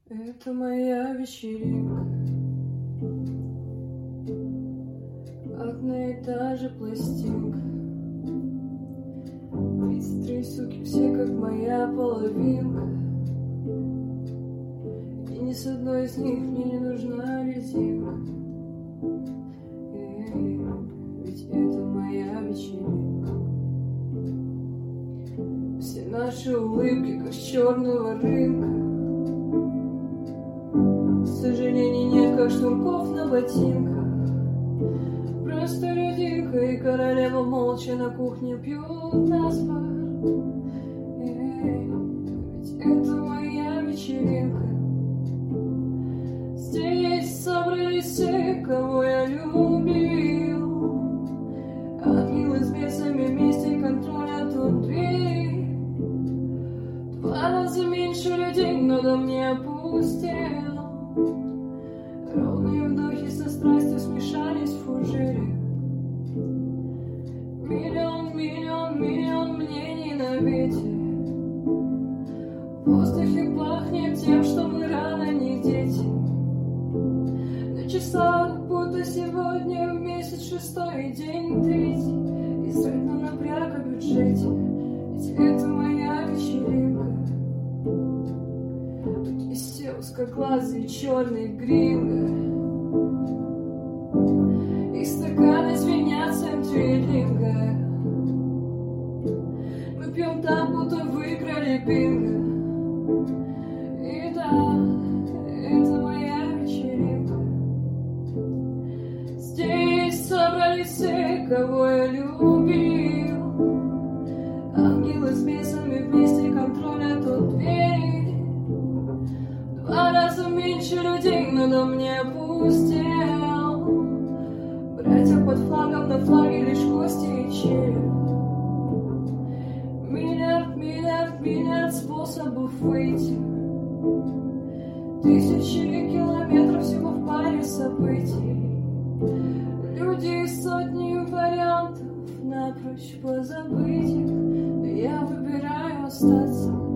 Это моя вечеринка, одна и та же пластинка. 33 суки, все как моя половинка, и ни с одной из них мне не нужна резинка. Ведь это моя вечеринка. Все наши улыбки, как с черного рынка. Сожалений нет, как штурков на ботинках. Просто людинка и королева молча на кухне пьют наспор. Ведь это моя вечеринка. Здесь собрались все, кого я любил. Ангелы с бесами вместе контролят тут двери. 2 раза меньше людей, но дом не опустел. Ровные вдохи со страстью смешались в фужере. Миллион, миллион, миллион мнений на ветер. В воздухе пахнет тем, что мы рано не дети. На часах будто сегодня в месяц 6-й, день 3-й. И срать на напряг о бюджете. Ведь это моя вечеринка. Тут есть все узкоглазые черные гринго. И стаканы звенят в центре ринга. Мы пьем так, будто выиграли бинго. И да, это моя вечеринка. Здесь собрались все, кого я любил. Ангелы с бесами вместе контролят от двери. 2 раза меньше людей, но дом не опустел. Братья под флагом, на флаге лишь кости и череп. Миллиард, миллиард, миллиард способов выйти. 1000 километров всего в паре событий. Люди из сотни вариантов напрочь позабыть их. Но я выбираю остаться.